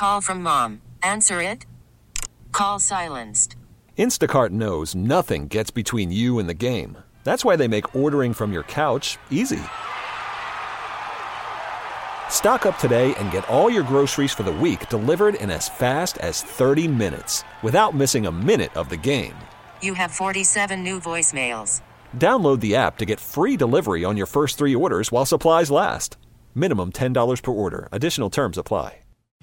Call from mom. Answer it. Call silenced. Instacart knows nothing gets between you and the game. That's why they make ordering from your couch easy. Stock up today and get all your groceries for the week delivered in as fast as 30 minutes without missing a minute of the game. You have 47 new voicemails. Download the app to get free delivery on your first 3 orders while supplies last. Minimum $10 per order. Additional terms apply.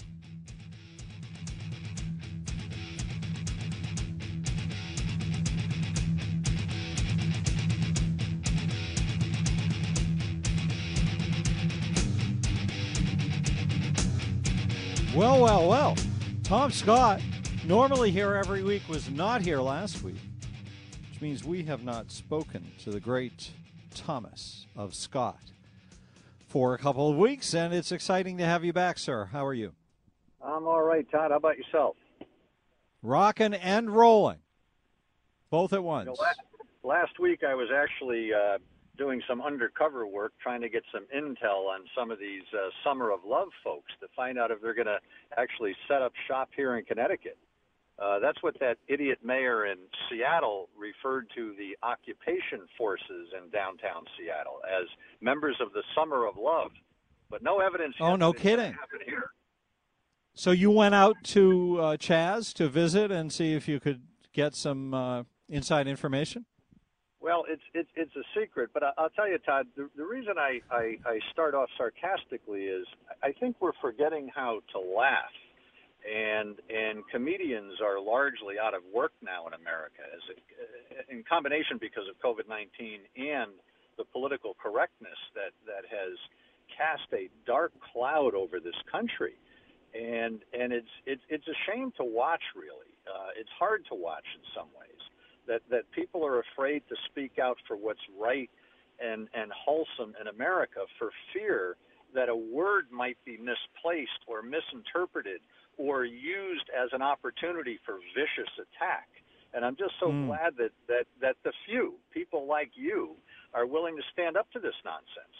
Well. Tom Scott, normally here every week, was not here last week, which means we have not spoken to the great Thomas of Scott for a couple of weeks, and it's exciting to have you back, sir. How are you? I'm all right, Todd. How about yourself? Rocking and rolling, both at once. Last week I was actually doing some undercover work, trying to get some intel on some of these Summer of Love folks to find out if they're going to actually set up shop here in Connecticut. That's what that idiot mayor in Seattle referred to the occupation forces in downtown Seattle as members of the Summer of Love, but no evidence. Oh, no kidding. Here. So you went out to Chaz to visit and see if you could get some inside information? Well, it's a secret, but I'll tell you, Todd, the reason I start off sarcastically is I think we're forgetting how to laugh. And comedians are largely out of work now in America, in combination because of COVID-19 and the political correctness that has cast a dark cloud over this country, and it's a shame to watch. Really, it's hard to watch in some ways that people are afraid to speak out for what's right and wholesome in America for fear that a word might be misplaced or misinterpreted or used as an opportunity for vicious attack. And I'm just so glad that the few people like you are willing to stand up to this nonsense.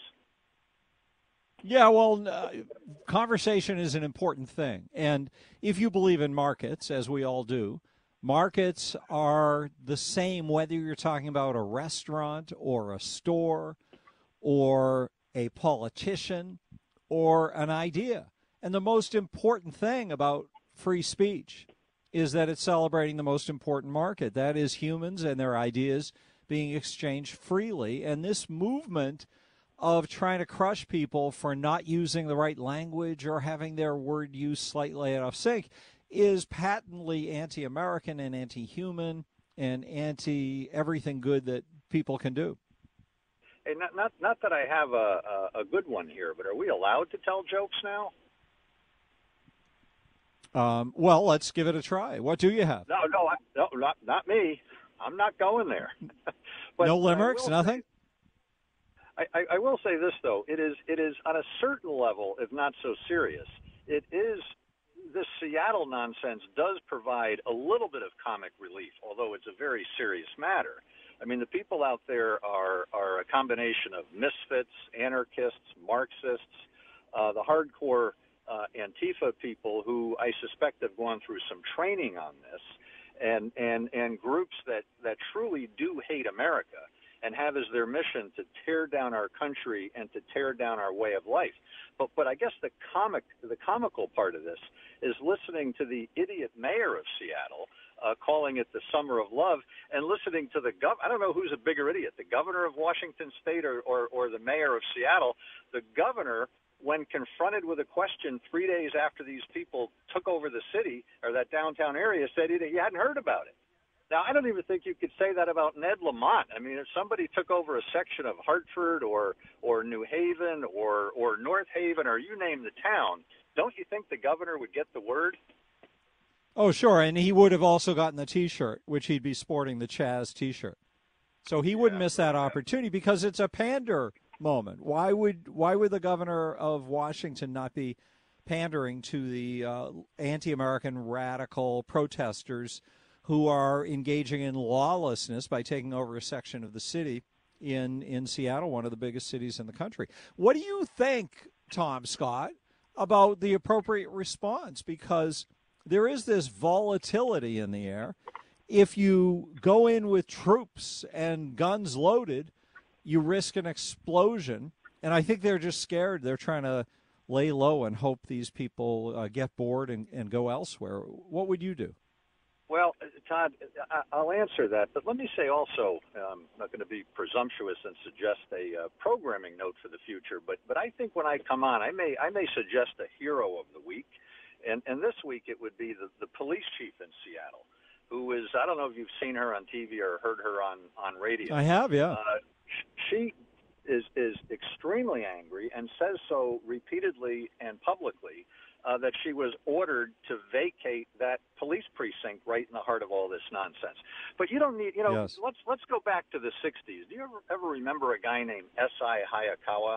Yeah, well, conversation is an important thing. And if you believe in markets, as we all do, markets are the same whether you're talking about a restaurant or a store or a politician or an idea. And the most important thing about free speech is that it's celebrating the most important market. That is humans and their ideas being exchanged freely. And this movement of trying to crush people for not using the right language or having their word use slightly out of sync is patently anti-American and anti-human and anti-everything good that people can do. Hey, not that I have a good one here, but are we allowed to tell jokes now? Well, let's give it a try. What do you have? No, not me. I'm not going there. But no limericks, nothing? I will say this, though. It is on a certain level, if not so serious. It is, this Seattle nonsense does provide a little bit of comic relief, although it's a very serious matter. I mean, the people out there are a combination of misfits, anarchists, Marxists, the hardcore Antifa people who I suspect have gone through some training on this, and groups that truly do hate America and have as their mission to tear down our country and to tear down our way of life. But I guess the comical part of this is listening to the idiot mayor of Seattle calling it the Summer of Love, and listening to the I don't know who's a bigger idiot, the governor of Washington State or the mayor of Seattle. The governor, when confronted with a question 3 days after these people took over the city or that downtown area, said he hadn't heard about it. Now, I don't even think you could say that about Ned Lamont. I mean, if somebody took over a section of Hartford or New Haven or North Haven or you name the town, don't you think the governor would get the word? Oh, sure, and he would have also gotten the T-shirt, which he'd be sporting the Chaz T-shirt. So he wouldn't miss that opportunity because it's a pander moment. Why would the governor of Washington not be pandering to the anti-American radical protesters who are engaging in lawlessness by taking over a section of the city in Seattle, one of the biggest cities in the country? What do you think, Tom Scott, about the appropriate response, because there is this volatility in the air. If you go in with troops and guns loaded, you risk an explosion. And I think they're just scared. They're trying to lay low and hope these people get bored and go elsewhere. What would you do? Well, Todd, I'll answer that, but let me say also, I'm not going to be presumptuous and suggest a programming note for the future, but I think when I come on, I may suggest a hero of the week, and this week it would be the police chief in Seattle, who is, I don't know if you've seen her on TV or heard her on radio. I have, yeah. She is extremely angry and says so repeatedly and publicly. That she was ordered to vacate that police precinct right in the heart of all this nonsense. But you don't need, Yes. Let's go back to the 60s. Do you ever remember a guy named S.I. Hayakawa?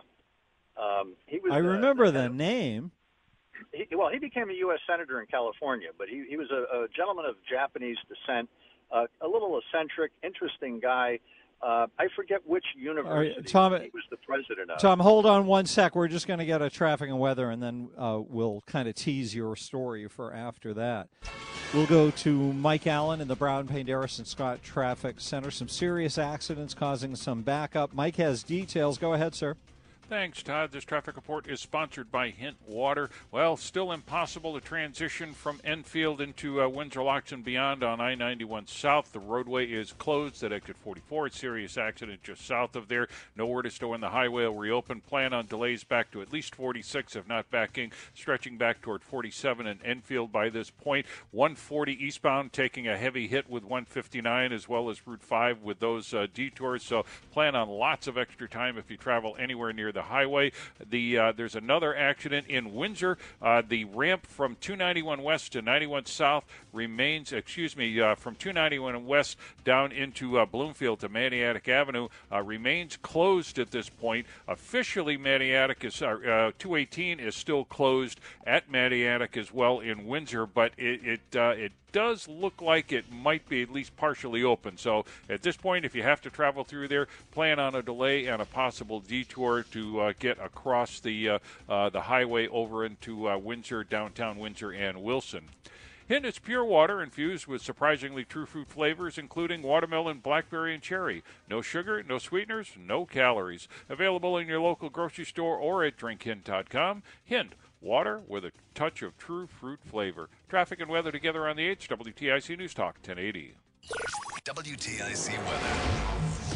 He was. I remember the name. He became a U.S. Senator in California, but he was a gentleman of Japanese descent, a little eccentric, interesting guy. I forget which university Tom, he was the president of. Tom, hold on one sec. We're just going to get a traffic and weather, and then we'll kind of tease your story for after that. We'll go to Mike Allen in the Brown Paint Harrison Scott Traffic Center. Some serious accidents causing some backup. Mike has details. Go ahead, sir. Thanks, Todd. This traffic report is sponsored by Hint Water. Well, still impossible to transition from Enfield into Windsor Locks and beyond on I-91 South. The roadway is closed at exit 44. It's a serious accident just south of there. Nowhere to stow when the highway will reopen. Plan on delays back to at least 46, if not stretching back toward 47 in Enfield by this point. 140 eastbound taking a heavy hit with 159 as well as Route 5 with those detours. So plan on lots of extra time if you travel anywhere near the highway. There's another accident in Windsor. The ramp from 291 West to 91 South remains, from 291 West down into Bloomfield to Maniatic Avenue remains closed at this point. Officially, Maniatic is 218 is still closed at Maniatic as well in Windsor, but it does look like it might be at least partially open. So at this point, if you have to travel through there, plan on a delay and a possible detour to get across the highway over into Windsor, downtown Windsor, and Wilson. Hint is pure water infused with surprisingly true fruit flavors, including watermelon, blackberry, and cherry. No sugar, no sweeteners, no calories. Available in your local grocery store or at drinkhint.com. Hint. Water with a touch of true fruit flavor. Traffic and weather together on the 8th. WTIC News Talk 1080. WTIC weather.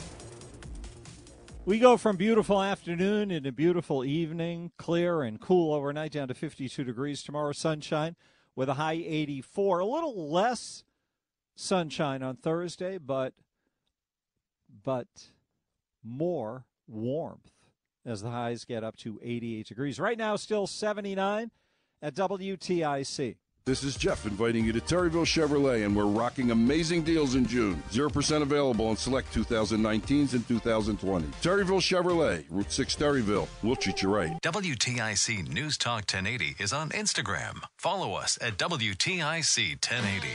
We go from beautiful afternoon into beautiful evening, clear and cool overnight down to 52 degrees. Tomorrow, sunshine with a high 84. A little less sunshine on Thursday, but more warmth as the highs get up to 88 degrees. Right now, still 79 at WTIC. This is Jeff inviting you to Terryville Chevrolet, and we're rocking amazing deals in June. 0% available on select 2019s and 2020. Terryville Chevrolet, Route 6 Terryville. We'll treat you right. WTIC News Talk 1080 is on Instagram. Follow us at WTIC 1080.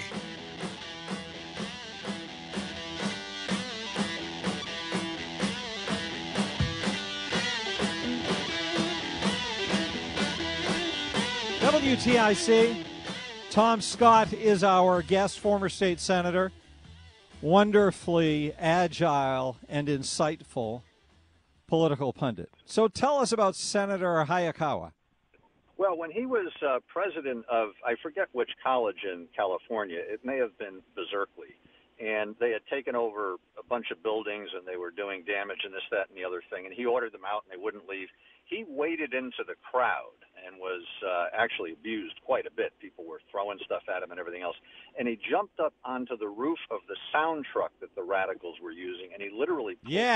WTIC. Tom Scott is our guest, former state senator, wonderfully agile and insightful political pundit. So tell us about Senator Hayakawa. Well, when he was president of, I forget which college in California, it may have been Berkeley, and they had taken over a bunch of buildings and they were doing damage and this, that, and the other thing, and he ordered them out and they wouldn't leave. He waded into the crowd and was actually abused quite a bit. People were throwing stuff at him and everything else. And he jumped up onto the roof of the sound truck that the radicals were using, and he literally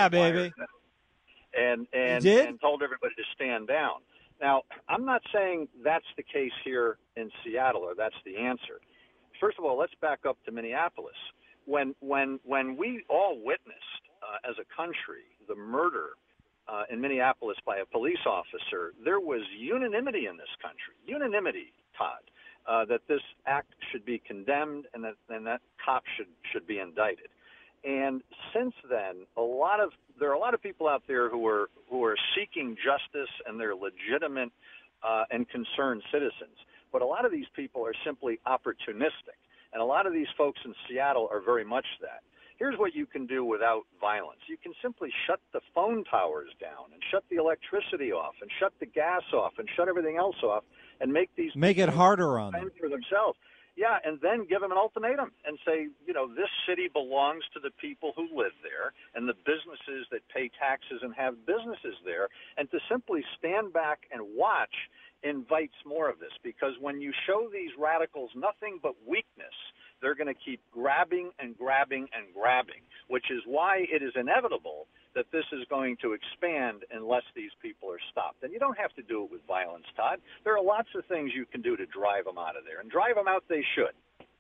and told everybody to stand down. Now, I'm not saying that's the case here in Seattle or that's the answer. First of all, let's back up to Minneapolis. When we all witnessed as a country the murder in Minneapolis by a police officer, there was unanimity in this country, Todd, that this act should be condemned and that cop should be indicted. And since then, there are a lot of people out there who are seeking justice, and they're legitimate and concerned citizens. But a lot of these people are simply opportunistic. And a lot of these folks in Seattle are very much that. Here's what you can do without violence. You can simply shut the phone towers down and shut the electricity off and shut the gas off and shut everything else off and make it harder on them for themselves. Yeah, and then give them an ultimatum and say, this city belongs to the people who live there and the businesses that pay taxes and have businesses there. And to simply stand back and watch invites more of this, because when you show these radicals nothing but weakness, they're going to keep grabbing and grabbing and grabbing, which is why it is inevitable that this is going to expand unless these people are stopped. And you don't have to do it with violence, Todd. There are lots of things you can do to drive them out of there, and drive them out they should.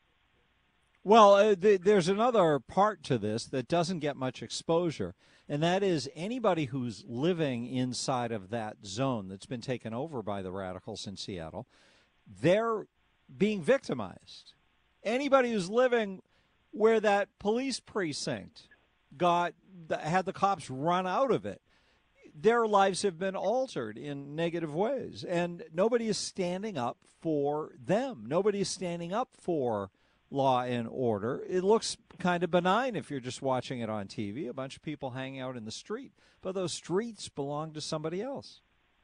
Well, there's another part to this that doesn't get much exposure, and that is anybody who's living inside of that zone that's been taken over by the radicals in Seattle, they're being victimized. Anybody who's living where that police precinct had the cops run out of it, their lives have been altered in negative ways, and nobody is standing up for them. Nobody is standing up for law and order. It looks kind of benign if you're just watching it on TV, a bunch of people hanging out in the street, but those streets belong to somebody else.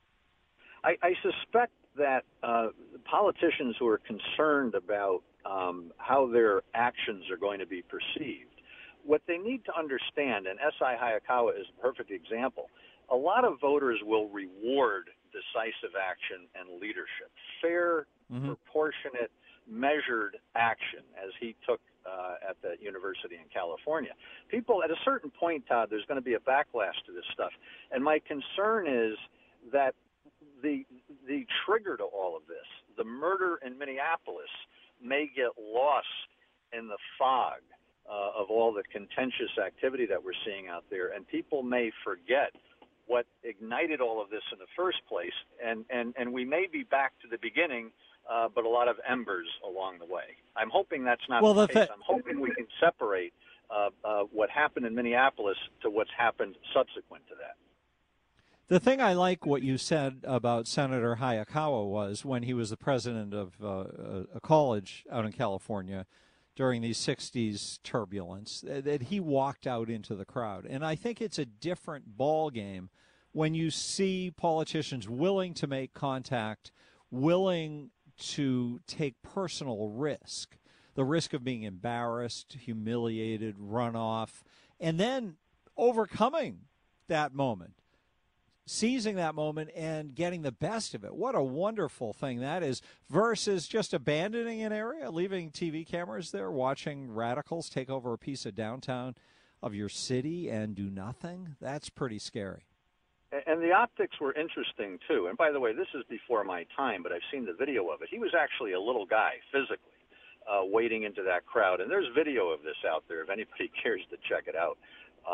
I suspect that politicians who are concerned about how their actions are going to be perceived, what they need to understand, and S.I. Hayakawa is a perfect example, a lot of voters will reward decisive action and leadership, fair, proportionate, measured action, as he took at the university in California. People, at a certain point, Todd, there's going to be a backlash to this stuff. And my concern is that the trigger to all of this, the murder in Minneapolis, may get lost in the fog of all the contentious activity that we're seeing out there, and people may forget what ignited all of this in the first place, and we may be back to the beginning, but a lot of embers along the way. I'm hoping that's not the case. I'm hoping we can separate what happened in Minneapolis to what's happened subsequent to that. The thing I like what you said about Senator Hayakawa was when he was the president of a college out in California during the 60s turbulence, that he walked out into the crowd. And I think it's a different ball game when you see politicians willing to make contact, willing to take personal risk, the risk of being embarrassed, humiliated, run off, and then overcoming that moment, seizing that moment and getting the best of it. What a wonderful thing that is, versus just abandoning an area, leaving TV cameras there, watching radicals take over a piece of downtown of your city and do nothing. That's pretty scary. And the optics were interesting, too. And by the way, this is before my time, but I've seen the video of it. He was actually a little guy, physically, wading into that crowd. And there's video of this out there if anybody cares to check it out.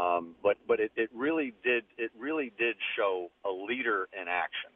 But it really did show a leader in action.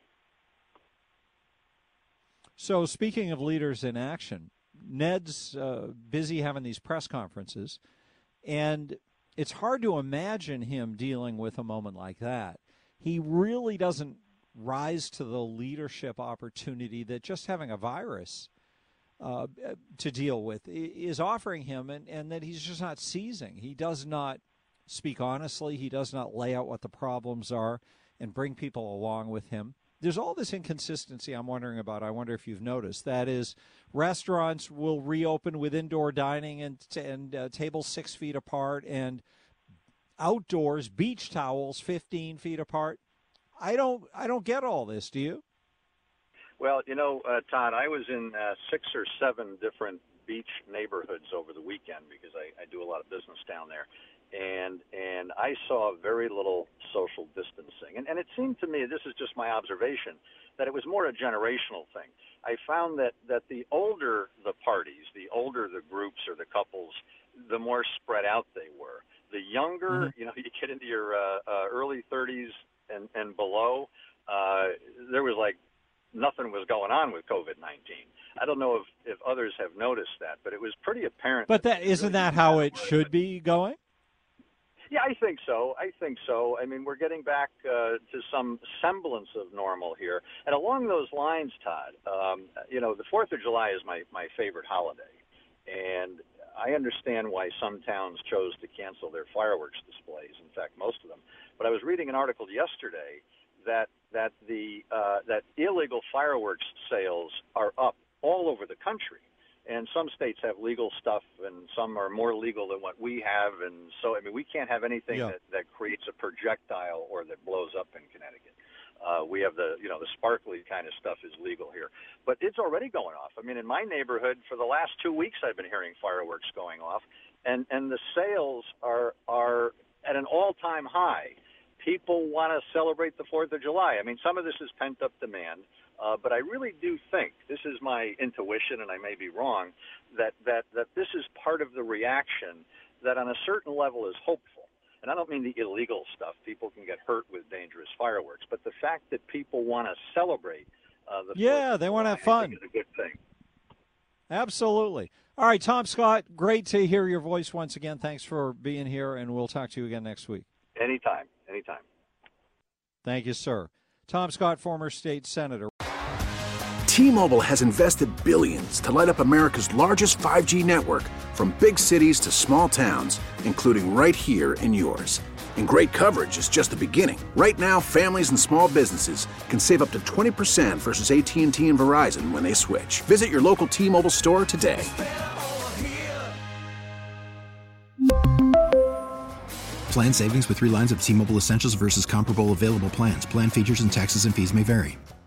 So speaking of leaders in action, Ned's busy having these press conferences, and it's hard to imagine him dealing with a moment like that. He really doesn't rise to the leadership opportunity that just having a virus to deal with is offering him, and that he's just not seizing. He does not speak honestly. He does not lay out what the problems are and bring people along with him. There's all this inconsistency I'm wondering about. I wonder if you've noticed. That is, restaurants will reopen with indoor dining and tables 6 feet apart, and outdoors beach towels 15 feet apart. I don't get all this. Do you? Well, Todd, I was in 6 or 7 different beach neighborhoods over the weekend because I do a lot of business down there. And I saw very little social distancing. And it seemed to me, this is just my observation, that it was more a generational thing. I found that the older the parties, the older the groups or the couples, the more spread out they were. The younger, you get into your early 30s and below, there was like nothing was going on with COVID-19. I don't know if others have noticed that, but it was pretty apparent. But isn't that how it should be going? Yeah, I think so. I mean, we're getting back to some semblance of normal here. And along those lines, Todd, the 4th of July is my favorite holiday. And I understand why some towns chose to cancel their fireworks displays. In fact, most of them. But I was reading an article yesterday that illegal fireworks sales are up all over the country. And some states have legal stuff, and some are more legal than what we have. And so, I mean, we can't have anything that creates a projectile or that blows up in Connecticut. We have the sparkly kind of stuff is legal here. But it's already going off. I mean, in my neighborhood, for the last 2 weeks, I've been hearing fireworks going off. And the sales are at an all-time high. People want to celebrate the 4th of July. I mean, some of this is pent-up demand. But I really do think, this is my intuition, and I may be wrong, that this is part of the reaction that on a certain level is hopeful. And I don't mean the illegal stuff. People can get hurt with dangerous fireworks. But the fact that people want to celebrate the 4th of they want to July, have fun. I think is a good thing. Absolutely. All right, Tom Scott, great to hear your voice once again. Thanks for being here, and we'll talk to you again next week. Anytime. Thank you, sir. Tom Scott, former state senator. T-Mobile has invested billions to light up America's largest 5G network, from big cities to small towns, including right here in yours. And great coverage is just the beginning. Right now, families and small businesses can save up to 20% versus AT&T and Verizon when they switch. Visit your local T-Mobile store today. Plan savings with 3 lines of T-Mobile Essentials versus comparable available plans. Plan features and taxes and fees may vary.